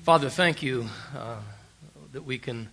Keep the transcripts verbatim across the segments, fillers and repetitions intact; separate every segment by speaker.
Speaker 1: Father, thank you uh, that we can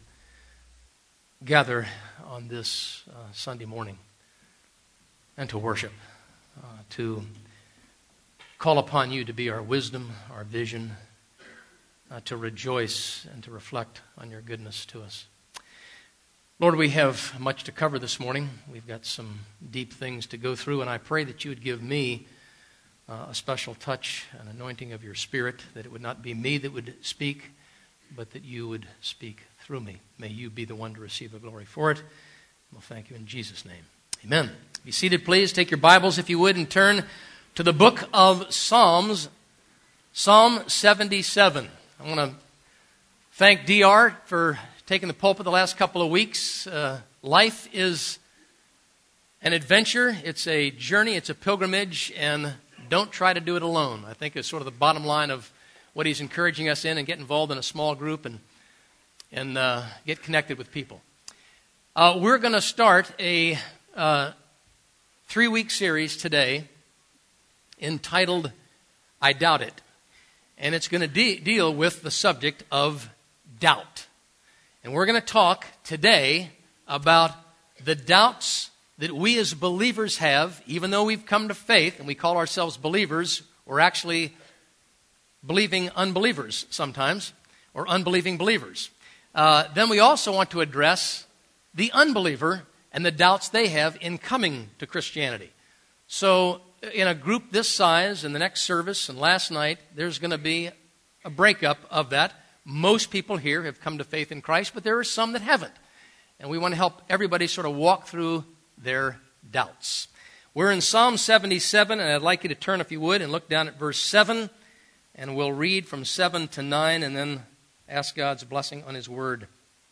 Speaker 1: gather on this uh, Sunday morning and to worship, uh, to call upon you to be our wisdom, our vision, uh, to rejoice and to reflect on your goodness to us. Lord, we have much to cover this morning. We've got some deep things to go through, and I pray that you would give me Uh, a special touch, an anointing of your Spirit, that it would not be me that would speak, but that you would speak through me. May you be the one to receive the glory for it. We'll thank you in Jesus' name. Amen. Be seated, please. Take your Bibles, if you would, and turn to the book of Psalms, Psalm seventy-seven. I want to thank D R for taking the pulpit the last couple of weeks. Uh, life is an adventure. It's a journey. It's a pilgrimage, and don't try to do it alone. I think it's sort of the bottom line of what he's encouraging us in, and get involved in a small group and and uh, get connected with people. Uh, we're going to start a uh, three-week series today entitled I Doubt It. And it's going to de- deal with the subject of doubt. And we're going to talk today about the doubts that we as believers have, even though we've come to faith and we call ourselves believers, we're actually believing unbelievers sometimes, or unbelieving believers. Uh, then we also want to address the unbeliever and the doubts they have in coming to Christianity. So in a group this size, in the next service and last night, there's going to be a breakup of that. Most people here have come to faith in Christ, but there are some that haven't. And we want to help everybody sort of walk through their doubts. We're in Psalm seventy-seven, and I'd like you to turn, if you would, and look down at verse seven, and we'll read from seven to nine, and then ask God's blessing on His Word.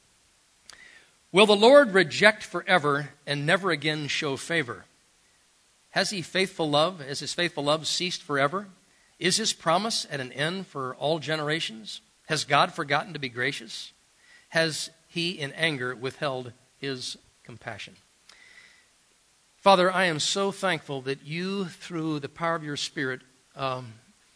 Speaker 1: Will the Lord reject forever and never again show favor? Has He faithful love? Has His faithful love ceased forever? Is His promise at an end for all generations? Has God forgotten to be gracious? Has He in anger withheld His compassion? Father, I am so thankful that you, through the power of your Spirit, um,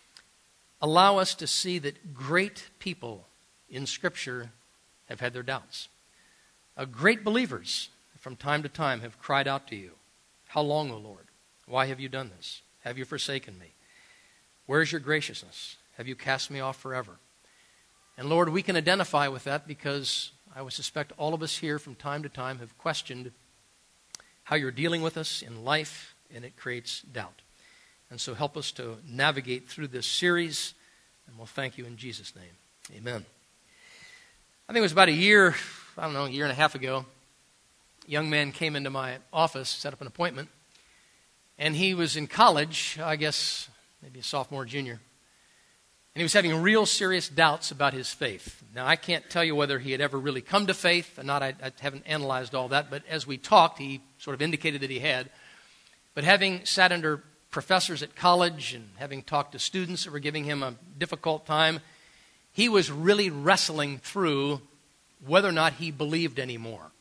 Speaker 1: allow us to see that great people in Scripture have had their doubts. Uh, great believers, from time to time, have cried out to you, "How long, O Lord? Why have you done this? Have you forsaken me? Where is your graciousness? Have you cast me off forever?" And Lord, we can identify with that because I would suspect all of us here from time to time have questioned how you're dealing with us in life, and it creates doubt. And so help us to navigate through this series, and we'll thank you in Jesus' name. Amen. I think it was about a year, I don't know, a year and a half ago, a young man came into my office, set up an appointment, and he was in college, I guess maybe a sophomore, junior, and he was having real serious doubts about his faith. Now, I can't tell you whether he had ever really come to faith or not. I, I haven't analyzed all that, but as we talked, he sort of indicated that he had. But having sat under professors at college and having talked to students that were giving him a difficult time, he was really wrestling through whether or not he believed anymore.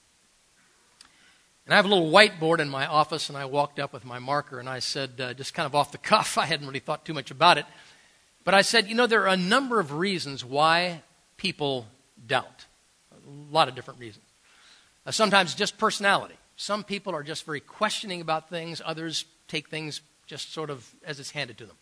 Speaker 1: And I have a little whiteboard in my office, and I walked up with my marker, and I said, uh, just kind of off the cuff, I hadn't really thought too much about it, but I said, you know, there are a number of reasons why people doubt. A lot of different reasons. Uh, sometimes just personality. Some people are just very questioning about things. Others take things just sort of as it's handed to them.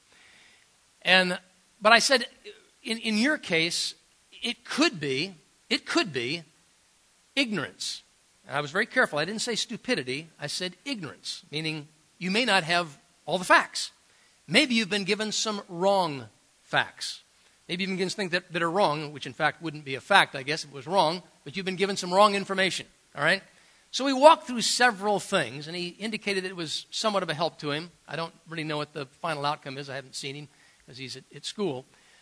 Speaker 1: And but I said, in, in your case, it could be, it could be ignorance. And I was very careful. I didn't say stupidity. I said ignorance, meaning you may not have all the facts. Maybe you've been given some wrong facts. Maybe you've been given things that, that are wrong, which in fact wouldn't be a fact, I guess, if it was wrong, but you've been given some wrong information, all right? So we walked through several things, and he indicated that it was somewhat of a help to him. I don't really know what the final outcome is. I haven't seen him because he's at, at school.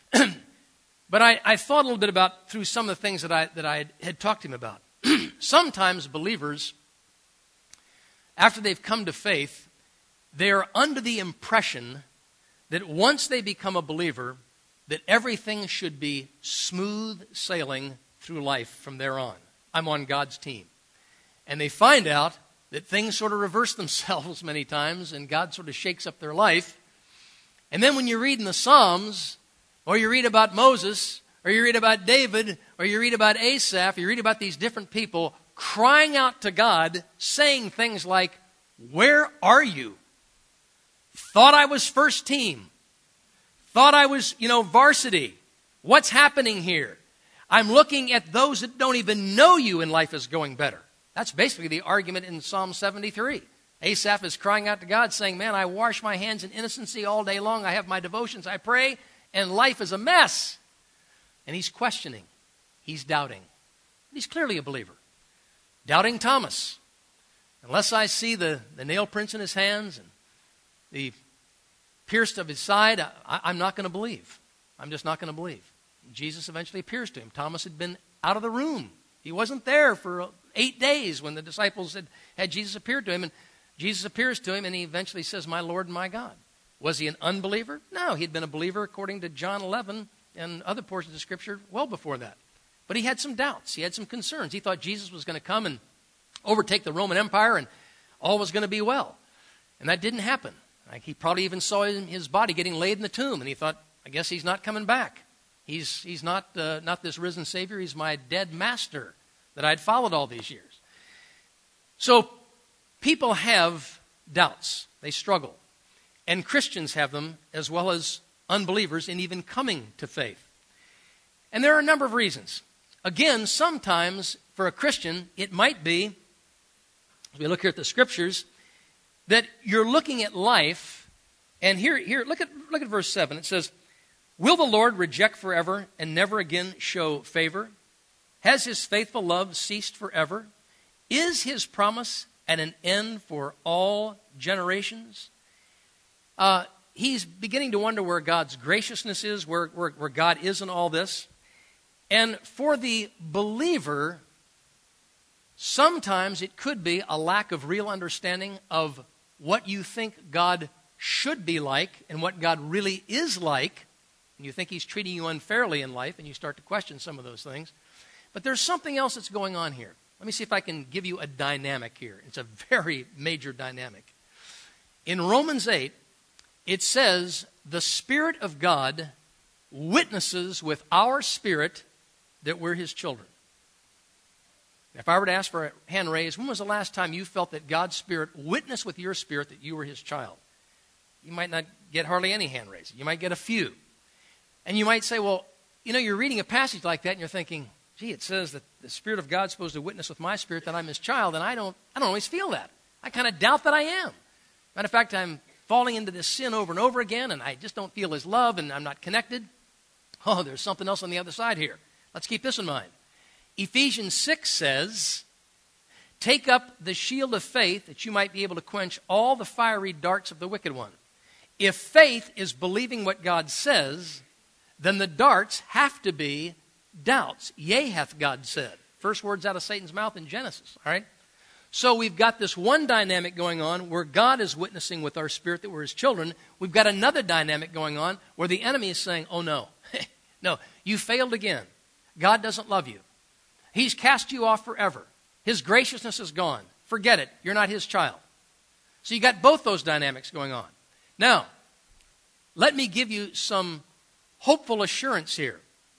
Speaker 1: But I, I thought a little bit about, through some of the things that I, that I had, had talked to him about. Sometimes believers, after they've come to faith, they're under the impression that once they become a believer, that everything should be smooth sailing through life from there on. I'm on God's team. And they find out that things sort of reverse themselves many times, and God sort of shakes up their life. And then when you read in the Psalms, or you read about Moses, or you read about David, or you read about Asaph, you read about these different people crying out to God, saying things like, where are you? Thought I was first team. Thought I was, you know, varsity. What's happening here? I'm looking at those that don't even know you and life is going better. That's basically the argument in Psalm seventy-three. Asaph is crying out to God saying, man, I wash my hands in innocency all day long. I have my devotions, I pray, and life is a mess. And he's questioning. He's doubting. He's clearly a believer. Doubting Thomas. Unless I see the, the nail prints in his hands and the pierced of his side, I, I'm not going to believe. I'm just not going to believe. Jesus eventually appears to him. Thomas had been out of the room. He wasn't there for eight days when the disciples had, had Jesus appeared to him. And Jesus appears to him and he eventually says, my Lord and my God. Was he an unbeliever? No, he'd been a believer according to John eleven and other portions of Scripture well before that. But he had some doubts. He had some concerns. He thought Jesus was going to come and overtake the Roman Empire and all was going to be well. And that didn't happen. Like he probably even saw his body getting laid in the tomb and he thought, I guess he's not coming back. He's, he's not, uh, not this risen Savior. He's my dead master that I'd followed all these years. So people have doubts. They struggle. And Christians have them as well as unbelievers in even coming to faith. And there are a number of reasons. Again, sometimes for a Christian, it might be, as we look here at the Scriptures, that you're looking at life, and here, here, look at, look at verse seven. It says, will the Lord reject forever and never again show favor? Has his faithful love ceased forever? Is his promise at an end for all generations? Uh, he's beginning to wonder where God's graciousness is, where, where, where God is in all this. And for the believer, sometimes it could be a lack of real understanding of what you think God should be like and what God really is like. And you think he's treating you unfairly in life, and you start to question some of those things. But there's something else that's going on here. Let me see if I can give you a dynamic here. It's a very major dynamic. In Romans eight, it says, the Spirit of God witnesses with our spirit that we're his children. If I were to ask for a hand raised, when was the last time you felt that God's Spirit witnessed with your spirit that you were his child? You might not get hardly any hand raised. You might get a few. And you might say, well, you know, you're reading a passage like that and you're thinking, gee, it says that the Spirit of God's supposed to witness with my spirit that I'm his child, and I don't, I don't always feel that. I kind of doubt that I am. Matter of fact, I'm falling into this sin over and over again, and I just don't feel his love, and I'm not connected. Oh, there's something else on the other side here. Let's keep this in mind. Ephesians six says, take up the shield of faith that you might be able to quench all the fiery darts of the wicked one. If faith is believing what God says, then the darts have to be doubts. Yea, hath God said. First words out of Satan's mouth in Genesis, all right? So we've got this one dynamic going on where God is witnessing with our spirit that we're his children. We've got another dynamic going on where the enemy is saying, oh no, no, you failed again. God doesn't love you. He's cast you off forever. His graciousness is gone. Forget it. You're not his child. So you got both those dynamics going on. Now, let me give you some hopeful assurance here.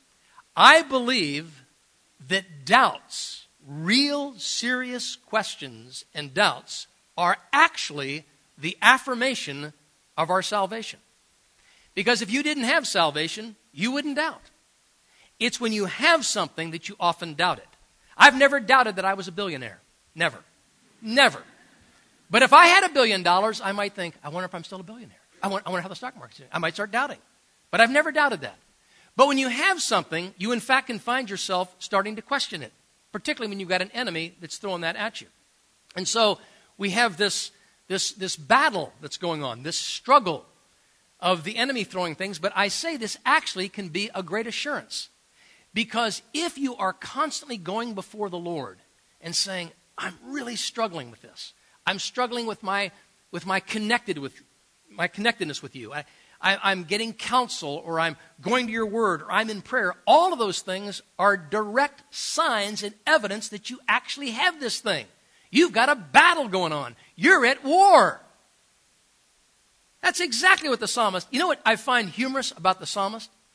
Speaker 1: I believe that doubts, real serious questions and doubts, are actually the affirmation of our salvation. Because if you didn't have salvation, you wouldn't doubt. It's when you have something that you often doubt it. I've never doubted that I was a billionaire. Never. Never. But if I had a billion dollars, I might think, I wonder if I'm still a billionaire. I wonder, I wonder how the stock market's doing. I might start doubting. But I've never doubted that. But when you have something, you in fact can find yourself starting to question it, particularly when you've got an enemy that's throwing that at you. And so we have this, this, this battle that's going on, this struggle of the enemy throwing things. But I say this actually can be a great assurance. Because if you are constantly going before the Lord and saying, I'm really struggling with this. I'm struggling with my, with my connected with my connectedness with you. I, I, I'm getting counsel, or I'm going to your word, or I'm in prayer. All of those things are direct signs and evidence that you actually have this thing. You've got a battle going on. You're at war. That's exactly what the psalmist, you know what I find humorous about the psalmist?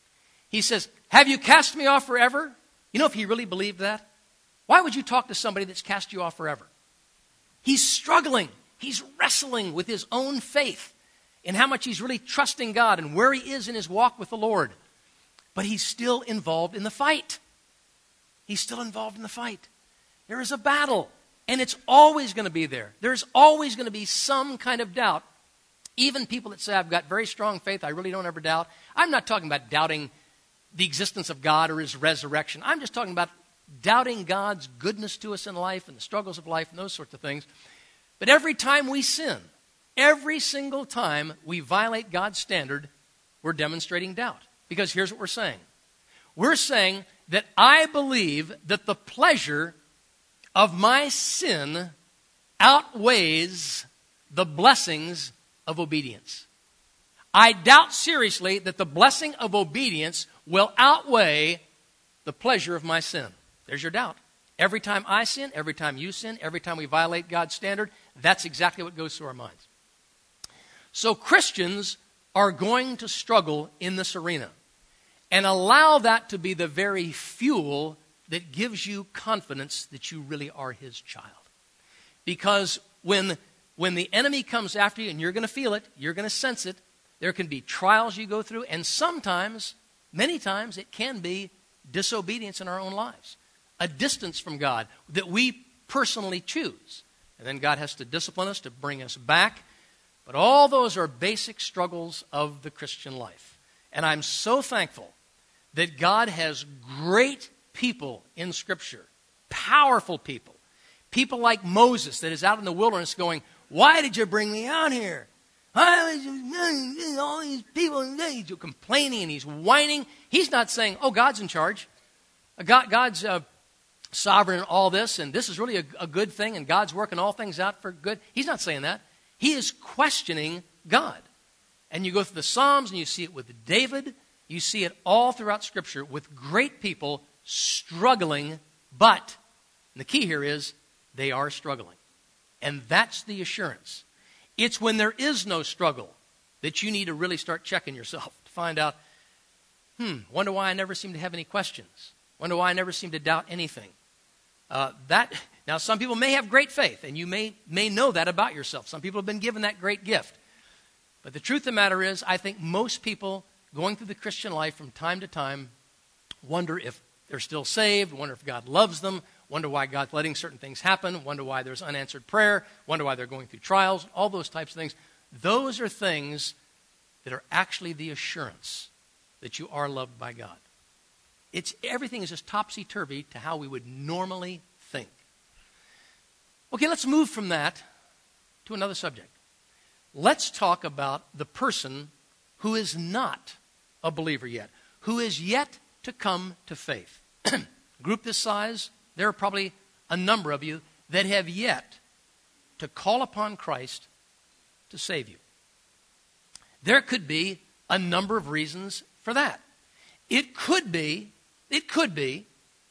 Speaker 1: He says, have you cast me off forever? You know, if he really believed that, why would you talk to somebody that's cast you off forever? He's struggling. He's wrestling with his own faith and how much he's really trusting God and where he is in his walk with the Lord. But he's still involved in the fight. He's still involved in the fight. There is a battle, and it's always going to be there. There's always going to be some kind of doubt. Even people that say, I've got very strong faith, I really don't ever doubt. I'm not talking about doubting the existence of God or his resurrection. I'm just talking about doubting God's goodness to us in life and the struggles of life and those sorts of things. But every time we sin, every single time we violate God's standard, we're demonstrating doubt. Because here's what we're saying. We're saying that I believe that the pleasure of my sin outweighs the blessings of obedience. I doubt seriously that the blessing of obedience will outweigh the pleasure of my sin. There's your doubt. Every time I sin, every time you sin, every time we violate God's standard, that's exactly what goes through our minds. So Christians are going to struggle in this arena. And allow that to be the very fuel that gives you confidence that you really are his child. Because when, when the enemy comes after you, and you're going to feel it, you're going to sense it, there can be trials you go through, and sometimes, many times, it can be disobedience in our own lives. A distance from God that we personally choose. And then God has to discipline us to bring us back. But all those are basic struggles of the Christian life. And I'm so thankful that God has great people in Scripture, powerful people, people like Moses that is out in the wilderness going, why did you bring me out here? Why was you, all these people, he's complaining and he's whining. He's not saying, oh, God's in charge. God, God's uh, sovereign in all this, and this is really a, a good thing, and God's working all things out for good. He's not saying that. He is questioning God. And you go through the Psalms and you see it with David. You see it all throughout Scripture with great people struggling, but the key here is they are struggling. And that's the assurance. It's when there is no struggle that you need to really start checking yourself to find out, hmm, wonder why I never seem to have any questions. Wonder why I never seem to doubt anything. Uh, that now, some people may have great faith, and you may, may know that about yourself. Some people have been given that great gift. But the truth of the matter is, I think most people going through the Christian life from time to time wonder if they're still saved, wonder if God loves them, wonder why God's letting certain things happen, wonder why there's unanswered prayer, wonder why they're going through trials, all those types of things. Those are things that are actually the assurance that you are loved by God. It's everything is just topsy-turvy to how we would normally think. Okay, let's move from that to another subject. Let's talk about the person who is not a believer yet, who is yet to come to faith. Group this size, there are probably a number of you that have yet to call upon Christ to save you. There could be a number of reasons for that. It could be, it could be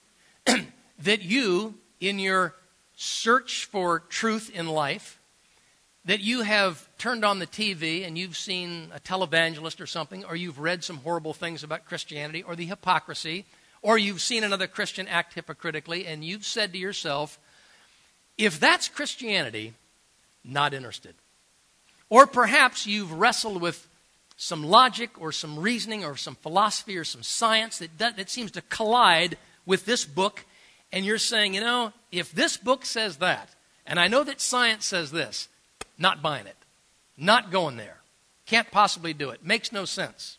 Speaker 1: that you, in your search for truth in life, that you have turned on the T V and you've seen a televangelist or something, or you've read some horrible things about Christianity or the hypocrisy, or you've seen another Christian act hypocritically, and you've said to yourself, if that's Christianity, not interested. Or perhaps you've wrestled with some logic or some reasoning or some philosophy or some science that, that, that seems to collide with this book, and you're saying, you know, if this book says that, and I know that science says this, not buying it. Not going there. Can't possibly do it. Makes no sense.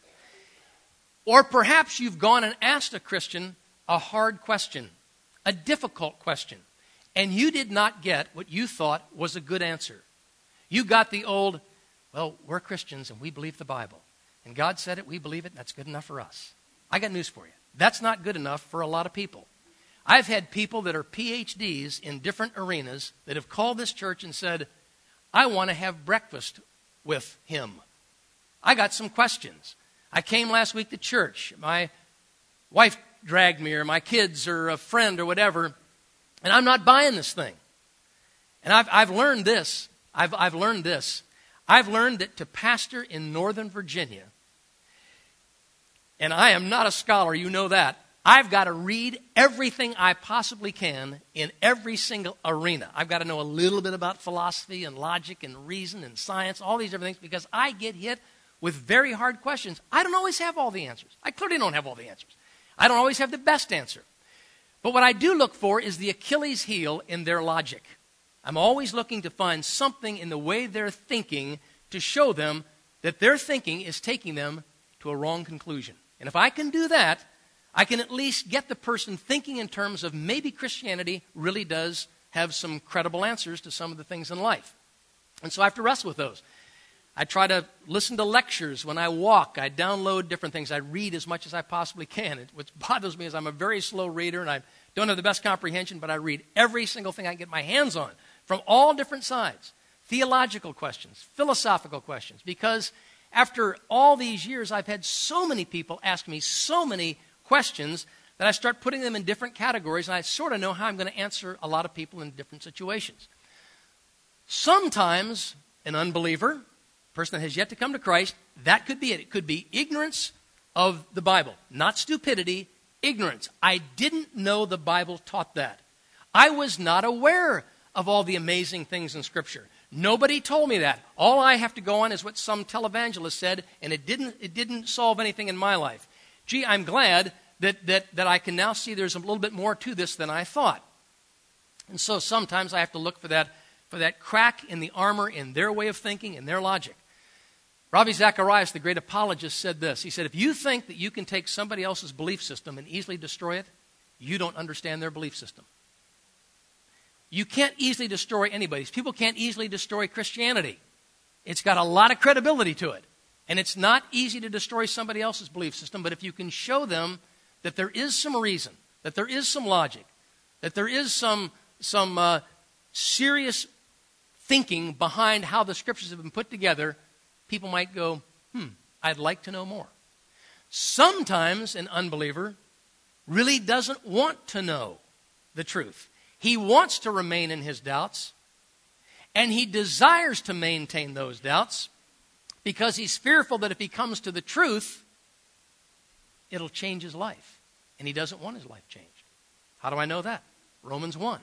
Speaker 1: Or perhaps you've gone and asked a Christian a hard question, a difficult question, and you did not get what you thought was a good answer. You got the old, well, we're Christians and we believe the Bible. And God said it, we believe it, and that's good enough for us. I got news for you. That's not good enough for a lot of people. I've had people that are P H Ds in different arenas that have called this church and said, I want to have breakfast with him. I got some questions. I came last week to church. My wife dragged me, or my kids, or a friend, or whatever, and I'm not buying this thing. And I've, I've learned this. I've, I've learned this. I've learned that to pastor in Northern Virginia, and I am not a scholar, you know that. I've got to read everything I possibly can in every single arena. I've got to know a little bit about philosophy and logic and reason and science, all these different things, because I get hit with very hard questions. I don't always have all the answers. I clearly don't have all the answers. I don't always have the best answer. But what I do look for is the Achilles heel in their logic. I'm always looking to find something in the way they're thinking to show them that their thinking is taking them to a wrong conclusion. And if I can do that, I can at least get the person thinking in terms of maybe Christianity really does have some credible answers to some of the things in life. And so I have to wrestle with those. I try to listen to lectures when I walk. I download different things. I read as much as I possibly can. It, what bothers me is I'm a very slow reader and I don't have the best comprehension, but I read every single thing I can get my hands on from all different sides. Theological questions, philosophical questions, because after all these years, I've had so many people ask me so many questions that I start putting them in different categories, and I sort of know how I'm going to answer a lot of people in different situations. Sometimes an unbeliever, a person that has yet to come to Christ, that could be it. It could be ignorance of the Bible, not stupidity, ignorance. I didn't know the Bible taught that. I was not aware of all the amazing things in Scripture. Nobody told me that. All I have to go on is what some televangelist said, and it didn't, it didn't solve anything in my life. Gee, I'm glad that, that, that I can now see there's a little bit more to this than I thought. And so sometimes I have to look for that, for that crack in the armor in their way of thinking, in their logic. Ravi Zacharias, the great apologist, said this. He said, if you think that you can take somebody else's belief system and easily destroy it, you don't understand their belief system. You can't easily destroy anybody's. People can't easily destroy Christianity. It's got a lot of credibility to it. And it's not easy to destroy somebody else's belief system, but if you can show them that there is some reason, that there is some logic, that there is some, some uh, serious thinking behind how the Scriptures have been put together, people might go, hmm, I'd like to know more. Sometimes an unbeliever really doesn't want to know the truth. He wants to remain in his doubts, and he desires to maintain those doubts because he's fearful that if he comes to the truth, it'll change his life. And he doesn't want his life changed. How do I know that? Romans one.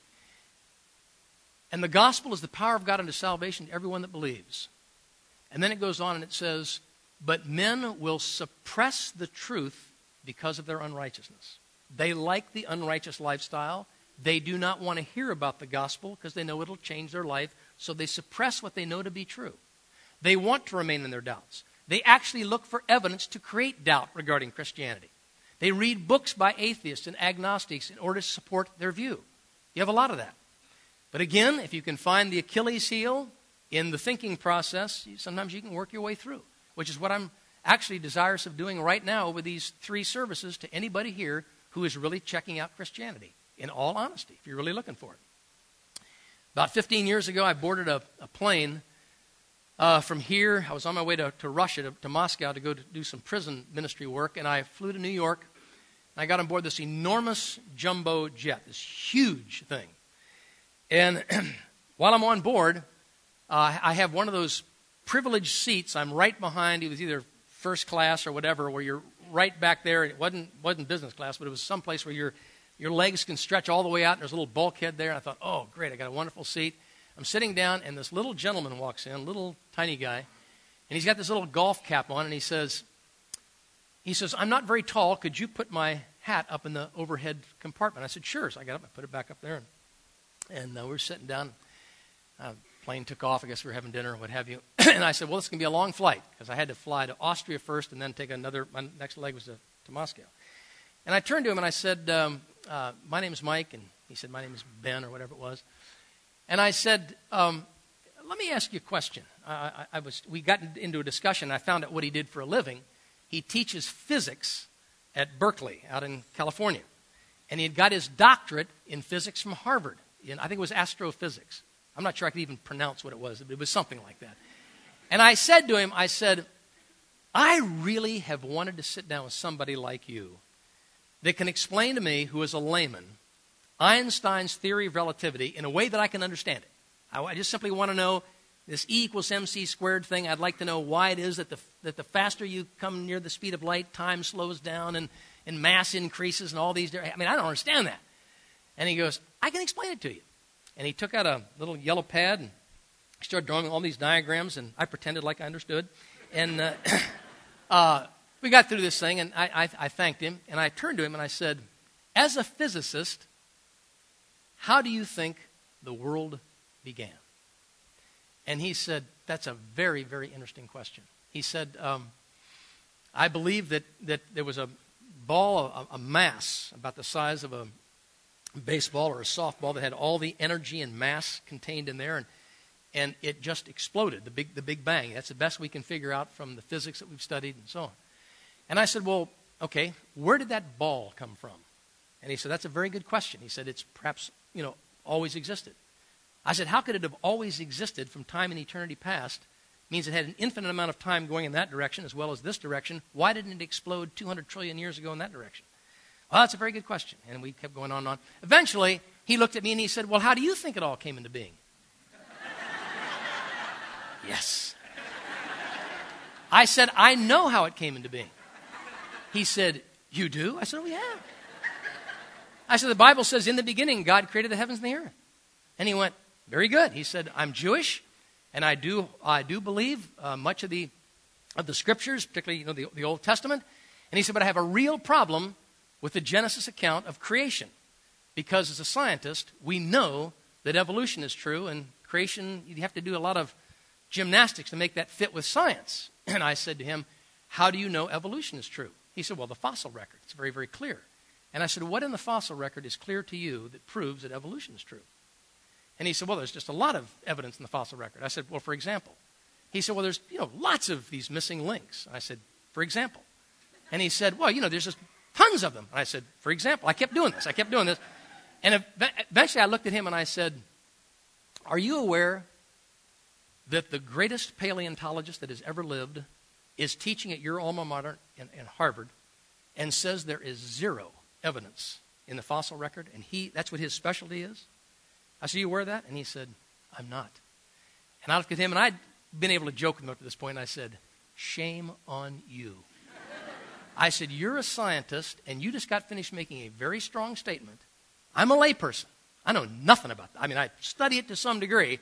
Speaker 1: And the gospel is the power of God unto salvation to everyone that believes. And then it goes on and it says, but men will suppress the truth because of their unrighteousness. They like the unrighteous lifestyle. They do not want to hear about the gospel because they know it'll change their life, so they suppress what they know to be true. They want to remain in their doubts. They actually look for evidence to create doubt regarding Christianity. They read books by atheists and agnostics in order to support their view. You have a lot of that. But again, if you can find the Achilles heel in the thinking process, sometimes you can work your way through, which is what I'm actually desirous of doing right now over these three services to anybody here who is really checking out Christianity. In all honesty, if you're really looking for it. About fifteen years ago, I boarded a, a plane uh, from here. I was on my way to, to Russia, to, to Moscow, to go to do some prison ministry work, and I flew to New York, and I got on board this enormous jumbo jet, this huge thing. And while I'm on board, uh, I have one of those privileged seats. I'm right behind, it was either first class or whatever, where you're right back there. It wasn't, wasn't business class, but it was someplace where you're Your legs can stretch all the way out, and there's a little bulkhead there. And I thought, oh, great, I got a wonderful seat. I'm sitting down, and this little gentleman walks in, little tiny guy, and he's got this little golf cap on, and he says, he says, I'm not very tall. Could you put my hat up in the overhead compartment? I said, sure. So I got up, I put it back up there, and, and uh, we were sitting down. Uh, plane took off. I guess we were having dinner, what have you. And I said, well, this is going to be a long flight, because I had to fly to Austria first, and then take another, my next leg was to, to Moscow. And I turned to him, and I said, um, Uh, my name is Mike, and he said, my name is Ben, or whatever it was. And I said, um, let me ask you a question. I, I, I was, we got into a discussion, and I found out what he did for a living. He teaches physics at Berkeley, out in California. And he had got his doctorate in physics from Harvard. In, I think it was astrophysics. I'm not sure I could even pronounce what it was. It was something like that. And I said to him, I said, I really have wanted to sit down with somebody like you that can explain to me, who is a layman, Einstein's theory of relativity in a way that I can understand it. I, I just simply want to know this E equals mc squared thing. I'd like to know why it is that the that the faster you come near the speed of light, time slows down and, and mass increases and all these. I mean, I don't understand that. And he goes, I can explain it to you. And he took out a little yellow pad and started drawing all these diagrams, and I pretended like I understood. And uh, uh, we got through this thing, and I, I, I thanked him, and I turned to him and I said, as a physicist, how do you think the world began? And he said, that's a very, very interesting question. He said, um, I believe that, that there was a ball, a, a mass about the size of a baseball or a softball that had all the energy and mass contained in there, and, and it just exploded, the big, the big bang. That's the best we can figure out from the physics that we've studied and so on. And I said, well, okay, where did that ball come from? And he said, that's a very good question. He said, it's perhaps, you know, always existed. I said, how could it have always existed from time and eternity past? It means it had an infinite amount of time going in that direction as well as this direction. Why didn't it explode two hundred trillion years ago in that direction? Well, that's a very good question. And we kept going on and on. Eventually, he looked at me and he said, well, how do you think it all came into being? Yes. I said, I know how it came into being. He said, you do? I said, oh, yeah. I said, the Bible says, in the beginning, God created the heavens and the earth. And he went, very good. He said, I'm Jewish, and I do I do believe uh, much of the of the scriptures, particularly you know the, the Old Testament. And he said, but I have a real problem with the Genesis account of creation. Because as a scientist, we know that evolution is true, and creation, you have to do a lot of gymnastics to make that fit with science. And I said to him, how do you know evolution is true? He said, well, the fossil record. It's very, very clear. And I said, what in the fossil record is clear to you that proves that evolution is true? And he said, well, there's just a lot of evidence in the fossil record. I said, well, for example. He said, well, there's you know lots of these missing links. I said, for example. And he said, well, you know, there's just tons of them. And I said, for example. I kept doing this. I kept doing this. And eventually I looked at him and I said, are you aware that the greatest paleontologist that has ever lived is teaching at your alma mater in, in Harvard and says there is zero evidence in the fossil record, and he that's what his specialty is? I said, are you aware of that? And he said, I'm not. And I looked at him, and I'd been able to joke with him up to this point, and I said, shame on you. I said, you're a scientist, and you just got finished making a very strong statement. I'm a layperson. I know nothing about that. I mean, I study it to some degree,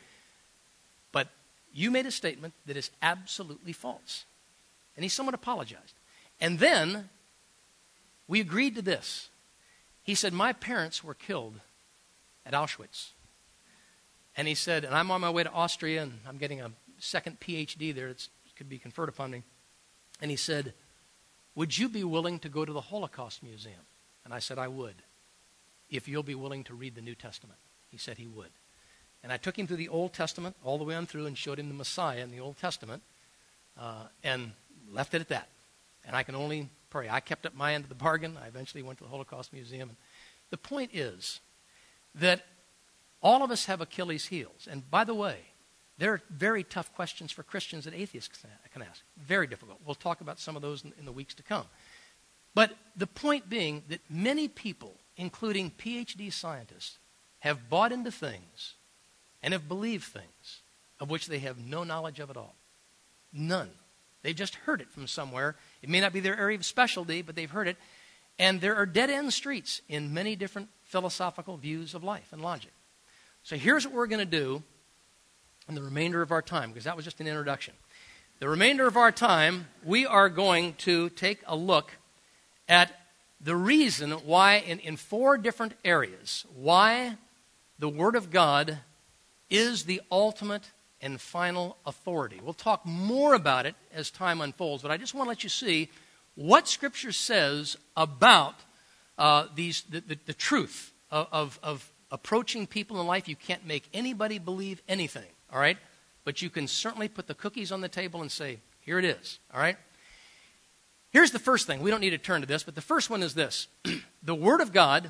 Speaker 1: but you made a statement that is absolutely false. And he somewhat apologized. And then we agreed to this. He said, my parents were killed at Auschwitz. And he said, and I'm on my way to Austria, and I'm getting a second P H D there that could be conferred upon me. And he said, would you be willing to go to the Holocaust Museum? And I said, I would, if you'll be willing to read the New Testament. He said he would. And I took him through the Old Testament all the way on through and showed him the Messiah in the Old Testament uh, and left it at that. And I can only pray. I kept up my end of the bargain. I eventually went to the Holocaust Museum. And the point is that all of us have Achilles' heels. And by the way, there are very tough questions for Christians that atheists can ask. Very difficult. We'll talk about some of those in, in the weeks to come. But the point being that many people, including P H D scientists, have bought into things and have believed things of which they have no knowledge of at all. None. They've just heard it from somewhere. It may not be their area of specialty, but they've heard it. And there are dead-end streets in many different philosophical views of life and logic. So here's what we're going to do in the remainder of our time, because that was just an introduction. The remainder of our time, we are going to take a look at the reason why, in, in four different areas, why the Word of God is the ultimate and final authority. We'll talk more about it as time unfolds, but I just want to let you see what Scripture says about uh, these the, the, the truth of, of, of approaching people in life. You can't make anybody believe anything, all right? But you can certainly put the cookies on the table and say, here it is, all right? Here's the first thing. We don't need to turn to this, but the first one is this. The Word of God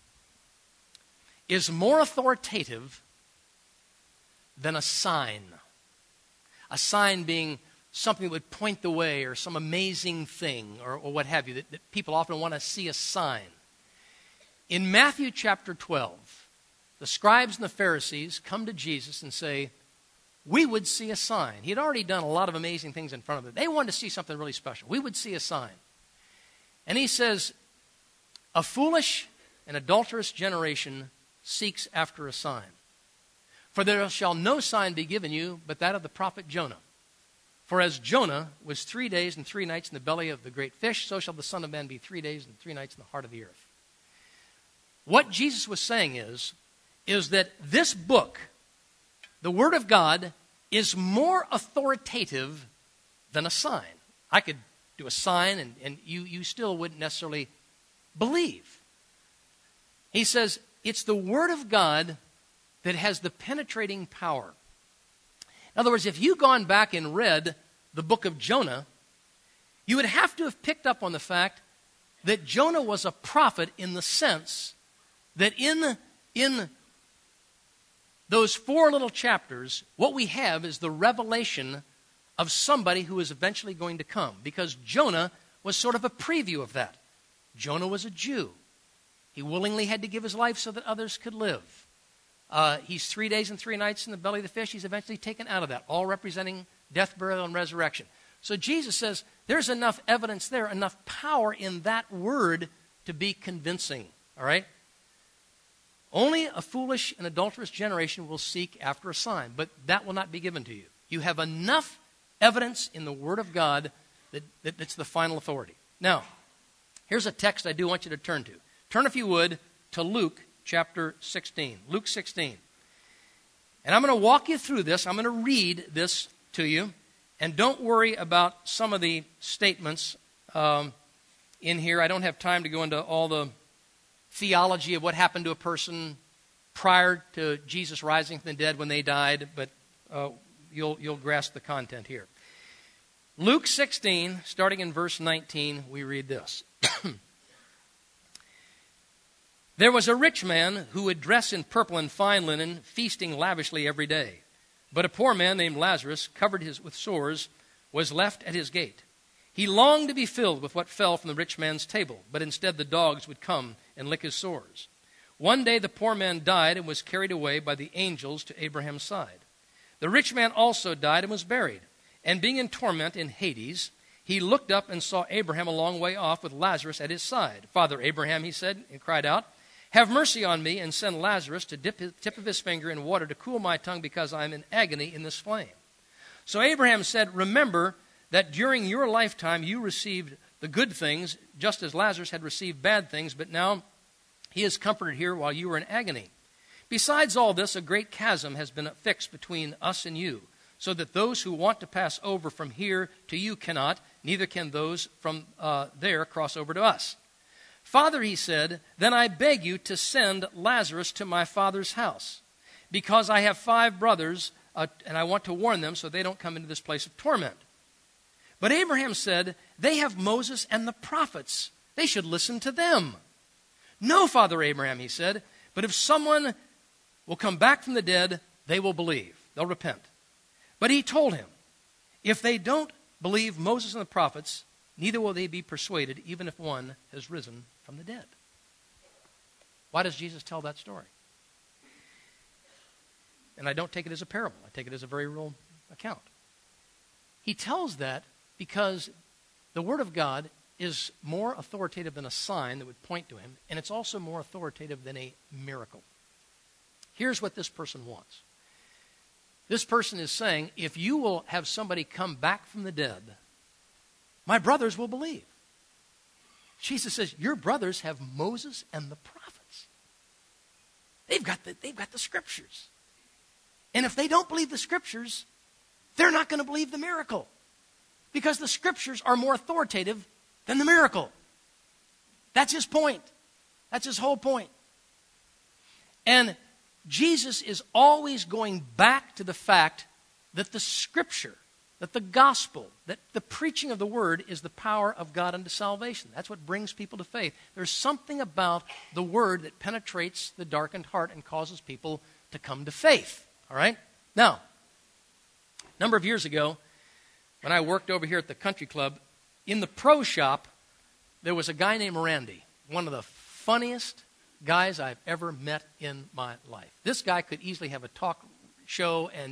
Speaker 1: is more authoritative than a sign. A sign being something that would point the way, or some amazing thing, or, or what have you, that, that people often want to see a sign. In Matthew chapter twelve, the scribes and the Pharisees come to Jesus and say, we would see a sign. He had already done a lot of amazing things in front of them. They wanted to see something really special. We would see a sign. And he says, a foolish and adulterous generation seeks after a sign. For there shall no sign be given you but that of the prophet Jonah. For as Jonah was three days and three nights in the belly of the great fish, so shall the Son of Man be three days and three nights in the heart of the earth. What Jesus was saying is, is that this book, the Word of God, is more authoritative than a sign. I could do a sign and, and you, you still wouldn't necessarily believe. He says it's the Word of God that has the penetrating power. In other words, if you'd gone back and read the book of Jonah, you would have to have picked up on the fact that Jonah was a prophet in the sense that in, in those four little chapters, what we have is the revelation of somebody who is eventually going to come. Because Jonah was sort of a preview of that. Jonah was a Jew. He willingly had to give his life so that others could live. Uh, he's three days and three nights in the belly of the fish. He's eventually taken out of that, all representing death, burial, and resurrection. So Jesus says there's enough evidence there, enough power in that word to be convincing. All right? Only a foolish and adulterous generation will seek after a sign, but that will not be given to you. You have enough evidence in the Word of God that, that that's the final authority. Now, here's a text I do want you to turn to. Turn, if you would, to Luke chapter sixteen. Luke sixteen. And I'm going to walk you through this. I'm going to read this to you. And don't worry about some of the statements um, in here. I don't have time to go into all the theology of what happened to a person prior to Jesus rising from the dead when they died, but uh, you'll, you'll grasp the content here. Luke sixteen, starting in verse nineteen, we read this. There was a rich man who would dress in purple and fine linen, feasting lavishly every day. But a poor man named Lazarus, covered his, with sores, was left at his gate. He longed to be filled with what fell from the rich man's table, but instead the dogs would come and lick his sores. One day the poor man died and was carried away by the angels to Abraham's side. The rich man also died and was buried. And being in torment in Hades, he looked up and saw Abraham a long way off with Lazarus at his side. Father Abraham, he said, and cried out, have mercy on me and send Lazarus to dip the tip of his finger in water to cool my tongue because I am in agony in this flame. So Abraham said, remember that during your lifetime you received the good things, just as Lazarus had received bad things, but now he is comforted here while you are in agony. Besides all this, a great chasm has been fixed between us and you, so that those who want to pass over from here to you cannot, neither can those from uh, there cross over to us. Father, he said, then I beg you to send Lazarus to my father's house, because I have five brothers, uh, and I want to warn them so they don't come into this place of torment. But Abraham said, they have Moses and the prophets. They should listen to them. No, Father Abraham, he said, but if someone will come back from the dead, they will believe. They'll repent. But he told him, if they don't believe Moses and the prophets, neither will they be persuaded, even if one has risen from the dead. Why does Jesus tell that story? And I don't take it as a parable. I take it as a very real account. He tells that because the Word of God is more authoritative than a sign that would point to him, and it's also more authoritative than a miracle. Here's what this person wants. This person is saying, if you will have somebody come back from the dead, my brothers will believe. Jesus says, your brothers have Moses and the prophets. They've got the, they've got the scriptures. And if they don't believe the scriptures, they're not going to believe the miracle. Because the scriptures are more authoritative than the miracle. That's his point. That's his whole point. And Jesus is always going back to the fact that the scripture, that the gospel, that the preaching of the word is the power of God unto salvation. That's what brings people to faith. There's something about the word that penetrates the darkened heart and causes people to come to faith. All right? Now, a number of years ago, when I worked over here at the country club, in the pro shop, there was a guy named Randy, one of the funniest guys I've ever met in my life. This guy could easily have a talk show, and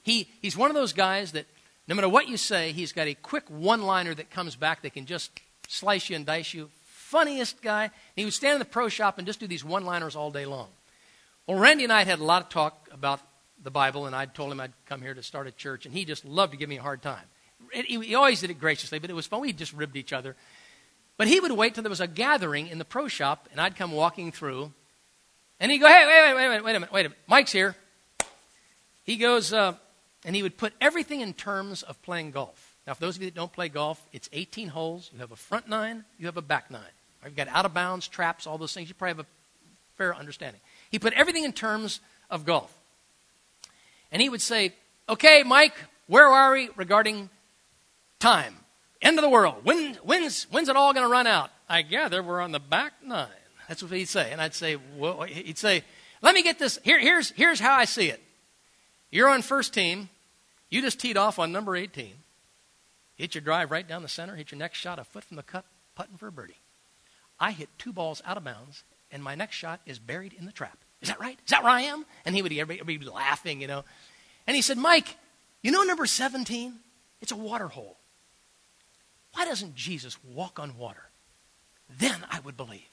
Speaker 1: He, he's one of those guys that no matter what you say, he's got a quick one-liner that comes back that can just slice you and dice you. Funniest guy. And he would stand in the pro shop and just do these one-liners all day long. Well, Randy and I had had a lot of talk about the Bible, and I told him I'd come here to start a church, and he just loved to give me a hard time. He, he always did it graciously, but it was fun. We just ribbed each other. But he would wait till there was a gathering in the pro shop, and I'd come walking through, and he'd go, hey, wait, wait, wait, wait, wait a minute, wait a minute. Mike's here. He goes, uh, and he would put everything in terms of playing golf. Now, for those of you that don't play golf, it's eighteen holes. You have a front nine. You have a back nine. You've got out of bounds, traps, all those things. You probably have a fair understanding. He put everything in terms of golf. And he would say, okay, Mike, where are we regarding time? End of the world. When, when's, when's it all going to run out? I gather we're on the back nine. That's what he'd say. And I'd say, well, he'd say, let me get this. Here, here's, here's how I see it. You're on first team. You just teed off on number eighteen. Hit your drive right down the center. Hit your next shot a foot from the cup, putting for a birdie. I hit two balls out of bounds, and my next shot is buried in the trap. Is that right? Is that where I am? And he would everybody, everybody would be laughing, you know. And he said, Mike, you know number seventeen? It's a water hole. Why doesn't Jesus walk on water? Then I would believe.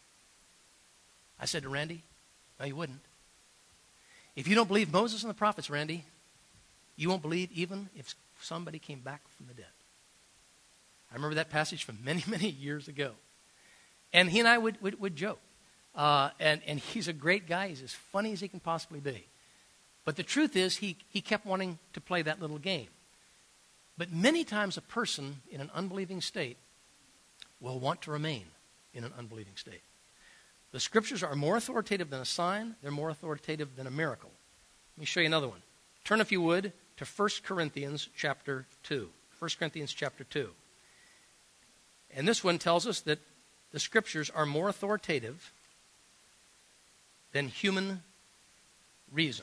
Speaker 1: I said to Randy, no, you wouldn't. If you don't believe Moses and the prophets, Randy, you won't believe even if somebody came back from the dead. I remember that passage from many, many years ago. And he and I would, would, would joke. Uh, and, and he's a great guy. He's as funny as he can possibly be. But the truth is, he, he kept wanting to play that little game. But many times a person in an unbelieving state will want to remain in an unbelieving state. The Scriptures are more authoritative than a sign. They're more authoritative than a miracle. Let me show you another one. Turn, if you would, to First Corinthians chapter two. First Corinthians chapter two. And this one tells us that the Scriptures are more authoritative than human reason.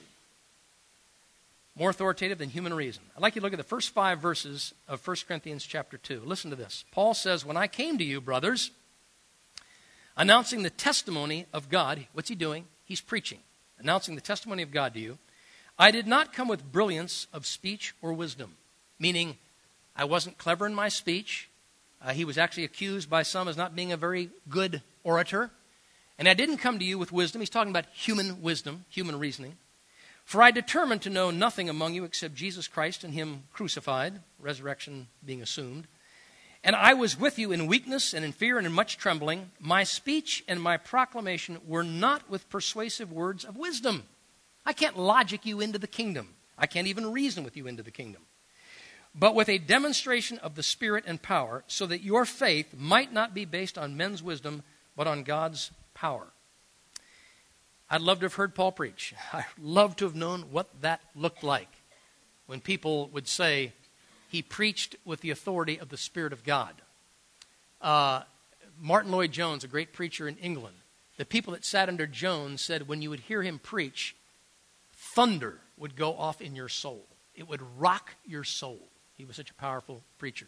Speaker 1: More authoritative than human reason. I'd like you to look at the first five verses of First Corinthians chapter two. Listen to this. Paul says, when I came to you, brothers, announcing the testimony of God. What's he doing? He's preaching. Announcing the testimony of God to you. I did not come with brilliance of speech or wisdom. Meaning, I wasn't clever in my speech. Uh, he was actually accused by some as not being a very good orator. And I didn't come to you with wisdom. He's talking about human wisdom, human reasoning. For I determined to know nothing among you except Jesus Christ and him crucified, resurrection being assumed. And I was with you in weakness and in fear and in much trembling. My speech and my proclamation were not with persuasive words of wisdom. I can't logic you into the kingdom. I can't even reason with you into the kingdom. But with a demonstration of the Spirit and power, so that your faith might not be based on men's wisdom, but on God's power. I'd love to have heard Paul preach. I'd love to have known what that looked like when people would say, he preached with the authority of the Spirit of God. Uh, Martin Lloyd-Jones, a great preacher in England, the people that sat under Jones said when you would hear him preach, thunder would go off in your soul. It would rock your soul. He was such a powerful preacher.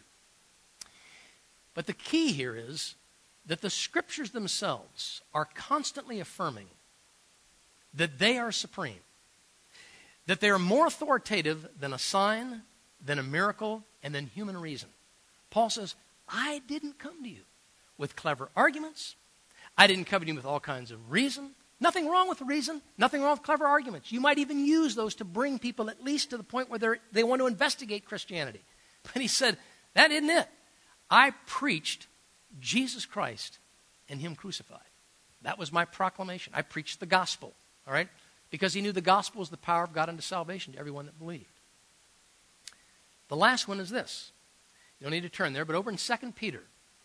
Speaker 1: But the key here is that the Scriptures themselves are constantly affirming that they are supreme, that they are more authoritative than a sign, than a miracle, and than human reason. Paul says, I didn't come to you with clever arguments. I didn't come to you with all kinds of reason. Nothing wrong with reason. Nothing wrong with clever arguments. You might even use those to bring people at least to the point where they're, they want to investigate Christianity. But he said, that isn't it. I preached Jesus Christ and him crucified. That was my proclamation. I preached the gospel, all right? Because he knew the gospel was the power of God unto salvation to everyone that believed. The last one is this. You don't need to turn there, but over in Second Peter,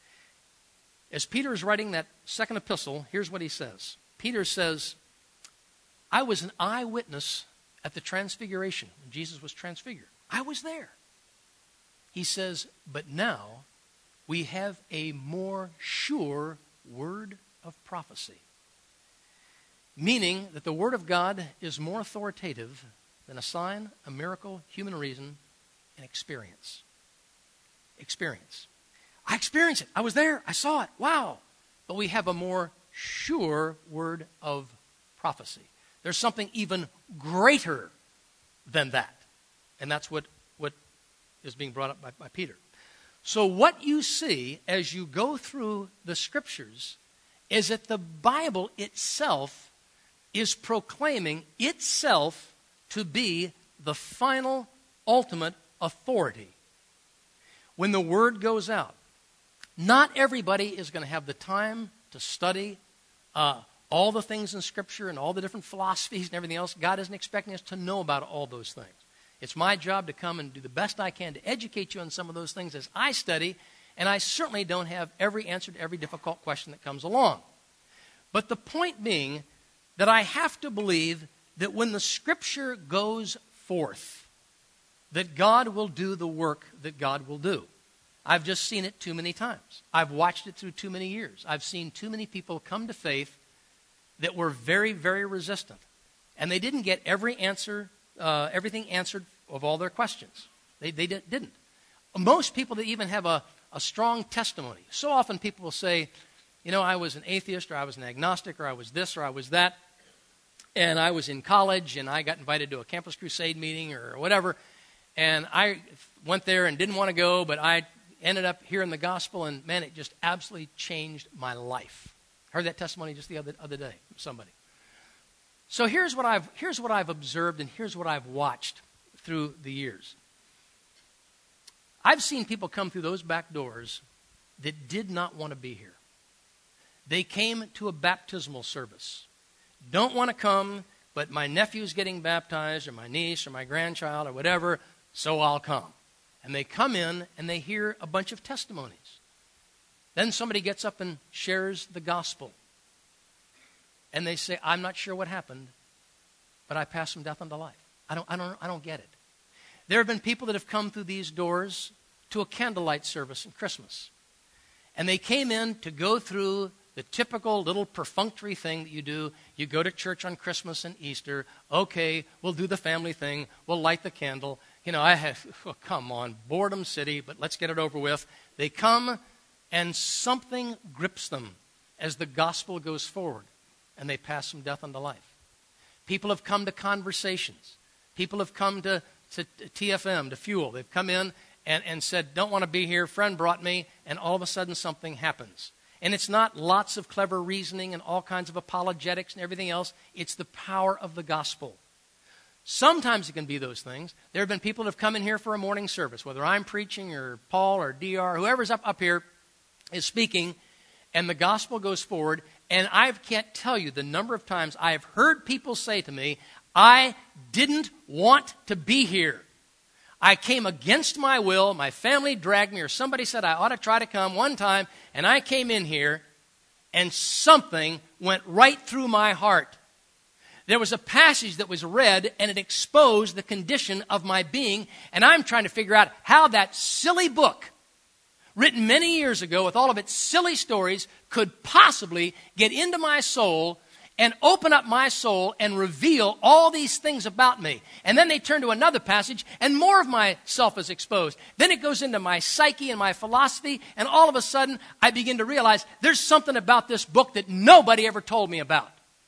Speaker 1: as Peter is writing that second epistle, here's what he says. Peter says, I was an eyewitness at the transfiguration when Jesus was transfigured. I was there. He says, but now we have a more sure word of prophecy. Meaning that the word of God is more authoritative than a sign, a miracle, human reason, and experience. Experience. I experienced it. I was there. I saw it. Wow. But we have a more sure word of prophecy. There's something even greater than that. And that's what, what is being brought up by, by Peter. So what you see as you go through the Scriptures is that the Bible itself is proclaiming itself to be the final, ultimate authority. When the Word goes out, not everybody is going to have the time to study uh, all the things in Scripture and all the different philosophies and everything else. God isn't expecting us to know about all those things. It's my job to come and do the best I can to educate you on some of those things as I study, and I certainly don't have every answer to every difficult question that comes along. But the point being that I have to believe that when the Scripture goes forth, that God will do the work that God will do. I've just seen it too many times. I've watched it through too many years. I've seen too many people come to faith that were very, very resistant. And they didn't get every answer, uh, everything answered of all their questions. They, they did, didn't. Most people that even have a, a strong testimony. So often people will say, you know, I was an atheist, or I was an agnostic, or I was this, or I was that. And I was in college, and I got invited to a Campus Crusade meeting or whatever. And I went there and didn't want to go, but I ended up hearing the gospel, and man, it just absolutely changed my life. I heard that testimony just the other, other day from somebody. So here's what I've here's what I've observed, and here's what I've watched through the years. I've seen people come through those back doors that did not want to be here. They came to a baptismal service. Don't want to come, but my nephew's getting baptized, or my niece, or my grandchild, or whatever, so I'll come. And they come in, and they hear a bunch of testimonies. Then somebody gets up and shares the gospel. And they say, I'm not sure what happened, but I passed from death unto life. I don't, I don't, I don't get it. There have been people that have come through these doors to a candlelight service in Christmas. And they came in to go through the typical little perfunctory thing that you do. You go to church on Christmas and Easter. Okay, we'll do the family thing. We'll light the candle. You know, I have, oh, come on, boredom city, but let's get it over with. They come, and something grips them as the gospel goes forward, and they pass from death unto life. People have come to conversations. People have come to, to T F M, to Fuel. They've come in and, and said, don't want to be here, friend brought me, and all of a sudden something happens. And it's not lots of clever reasoning and all kinds of apologetics and everything else. It's the power of the gospel. Sometimes it can be those things. There have been people that have come in here for a morning service, whether I'm preaching or Paul or D R, whoever's up, up here is speaking, and the gospel goes forward. And I can't tell you the number of times I have heard people say to me, I didn't want to be here. I came against my will. My family dragged me, or somebody said I ought to try to come one time, and I came in here, and something went right through my heart. There was a passage that was read, and it exposed the condition of my being, and I'm trying to figure out how that silly book, written many years ago with all of its silly stories, could possibly get into my soul and open up my soul and reveal all these things about me. And then they turn to another passage, and more of myself is exposed. Then it goes into my psyche and my philosophy, and all of a sudden I begin to realize there's something about this book that nobody ever told me about.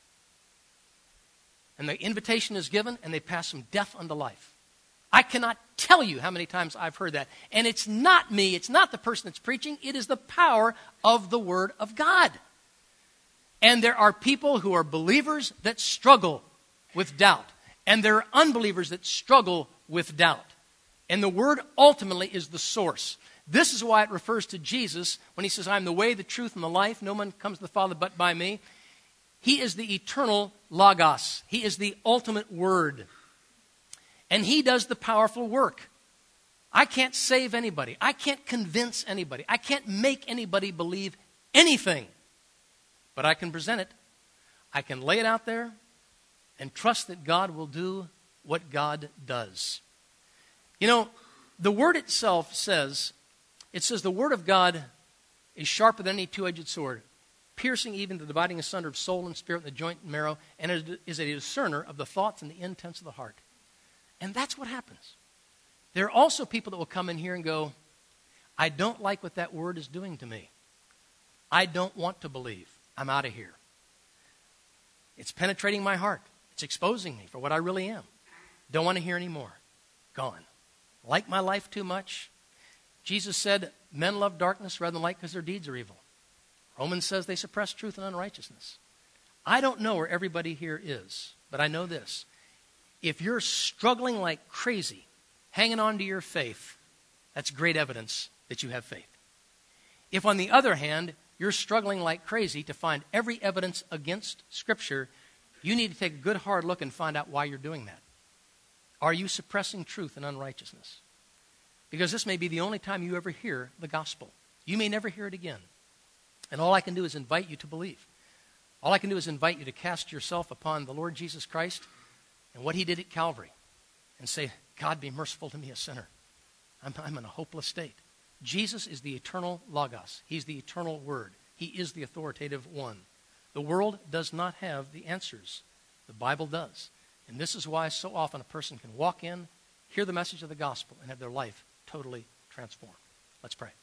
Speaker 1: And the invitation is given, and they pass from death unto life. I cannot tell you how many times I've heard that. And it's not me, it's not the person that's preaching, it is the power of the Word of God. And there are people who are believers that struggle with doubt. And there are unbelievers that struggle with doubt. And the Word ultimately is the source. This is why it refers to Jesus when he says, I'm the way, the truth, and the life. No one comes to the Father but by me. He is the eternal Logos. He is the ultimate Word. And he does the powerful work. I can't save anybody. I can't convince anybody. I can't make anybody believe anything. But I can present it. I can lay it out there and trust that God will do what God does. You know, the Word itself says, it says the Word of God is sharper than any two-edged sword, piercing even to the dividing asunder of soul and spirit, and the joint and marrow, and it is a discerner of the thoughts and the intents of the heart. And that's what happens. There are also people that will come in here and go, I don't like what that word is doing to me. I don't want to believe. I'm out of here. It's penetrating my heart. It's exposing me for what I really am. Don't want to hear anymore. gone. Like my life too much? Jesus said, men love darkness rather than light because their deeds are evil. Romans says they suppress truth and unrighteousness. I don't know where everybody here is, but I know this. If you're struggling like crazy, hanging on to your faith, that's great evidence that you have faith. If, on the other hand, you're struggling like crazy to find every evidence against Scripture, you need to take a good hard look and find out why you're doing that. Are you suppressing truth and unrighteousness? Because this may be the only time you ever hear the gospel. You may never hear it again. And all I can do is invite you to believe. All I can do is invite you to cast yourself upon the Lord Jesus Christ and what he did at Calvary and say, God, be merciful to me, a sinner. I'm, I'm in a hopeless state. Jesus is the eternal Logos. He's the eternal Word. He is the authoritative one. The world does not have the answers. The Bible does. And this is why so often a person can walk in, hear the message of the gospel, and have their life totally transformed. Let's pray.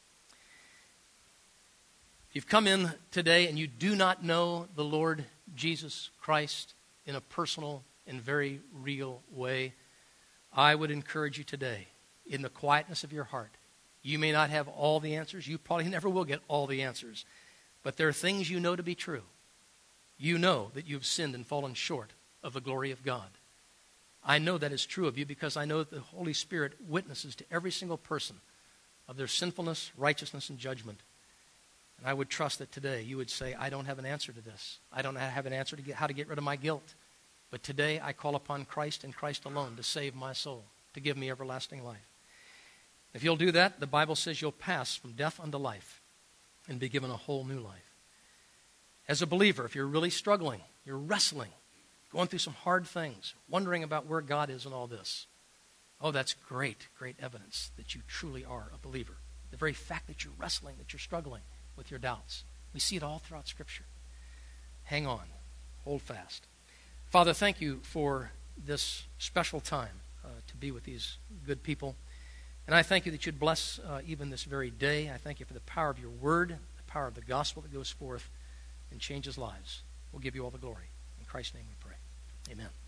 Speaker 1: If you've come in today and you do not know the Lord Jesus Christ in a personal and very real way, I would encourage you today, in the quietness of your heart. You may not have all the answers. You probably never will get all the answers. But there are things you know to be true. You know that you've sinned and fallen short of the glory of God. I know that is true of you because I know that the Holy Spirit witnesses to every single person of their sinfulness, righteousness, and judgment. And I would trust that today you would say, I don't have an answer to this. I don't have an answer to get, how to get rid of my guilt. But today I call upon Christ and Christ alone to save my soul, to give me everlasting life. If you'll do that, the Bible says you'll pass from death unto life and be given a whole new life. As a believer, if you're really struggling, you're wrestling, going through some hard things, wondering about where God is in all this, oh, that's great, great evidence that you truly are a believer. The very fact that you're wrestling, that you're struggling with your doubts. We see it all throughout Scripture. Hang on. Hold fast. Father, thank you for this special time uh, to be with these good people. And I thank you that you'd bless uh, even this very day. I thank you for the power of your word, the power of the gospel that goes forth and changes lives. We'll give you all the glory. In Christ's name we pray. Amen.